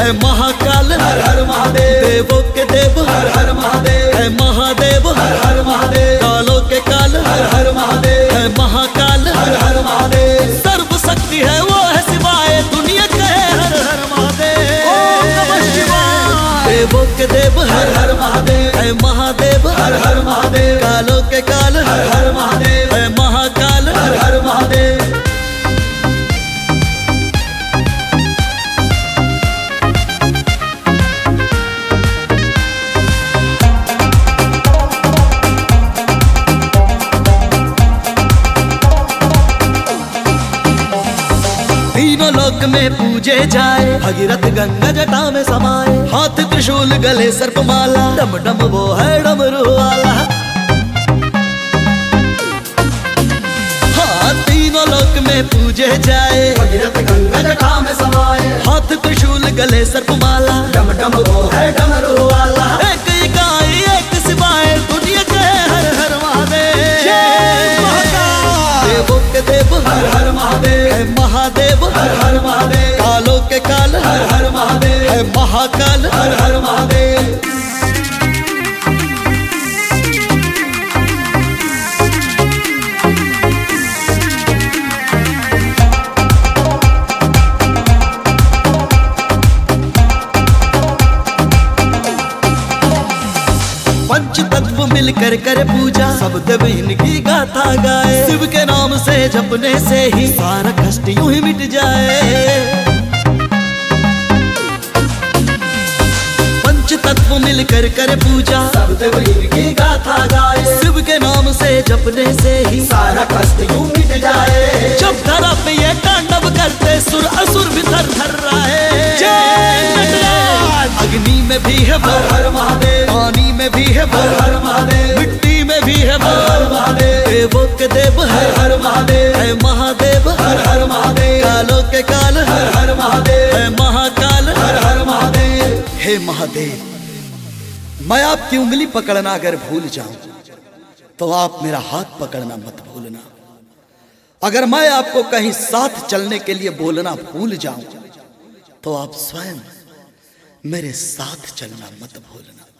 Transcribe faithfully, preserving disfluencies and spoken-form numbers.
है महाकाल, हर हर महादेव, देवों के देव, हर हर महादेव, है महादेव, हर हर महादेव, कालों के काल, हर हर महादेव, है महाकाल, हर हर महादेव, सर्व शक्ति है वो है शिवाय, दुनिया कहे हर हर महादेव। ओम नमः शिवाय। देवों के देव, हर हर महादेव, है महादेव, हर हर महादेव, कालों के काल, हर हर महादेव, है महाकाल, हर हर महादेव। तीनों लोक में पूजे जाए, भगीरथ गंगा जटा में समाए, हाथ त्रिशूल गले सर्प माला, डम डम वो है डमरू वाला। हाँ तीनों लोक में पूजे जाए, भगीरथ गंगा जटा में समाए, हाथ त्रिशूल गले सर्प माला, डम डम वो है डमरू वाला। एक इकाई एक सिवाय, दुनिया कहे हर हर महादेव। जय महाकाल। देवों के देव, हर हर महादेव, है महादेव, हर हर महादेव, कालों के काल, हर हर महादेव, है महाकाल, हर हर महादेव। पंच तत्व मिलकर कर पूजा, सब देव इनकी गाथा गाए, शिव के नाम से जपने से ही सारा कष्ट यूं ही मिट जाए। पंच तत्व मिलकर कर पूजा, सब देव इनकी गाथा गाए, शिव के नाम से जपने से ही सारा कष्ट यूं मिट जाए। जब धरा पे ये तांडव करते, सुर असुर भी थर थर रहे। जय नटराज। अग्नि में भी है वो, हर हर महादेव, पानी में भी है वो, हर हर महादेव, मिट्टी में भी है वो, हर हर महादेव, देवों के देव, हर हर महादेव, है महादेव, हर हर महादेव, कालों के काल, हर हर महादेव, है महाकाल, हर हर महादेव। हे महादेव, मैं आपकी उंगली पकड़ना अगर भूल जाऊं तो आप मेरा हाथ पकड़ना मत भूलना। अगर मैं आपको कहीं साथ चलने के लिए बोलना भूल जाऊं तो आप स्वयं मेरे साथ चलना मत भूलना।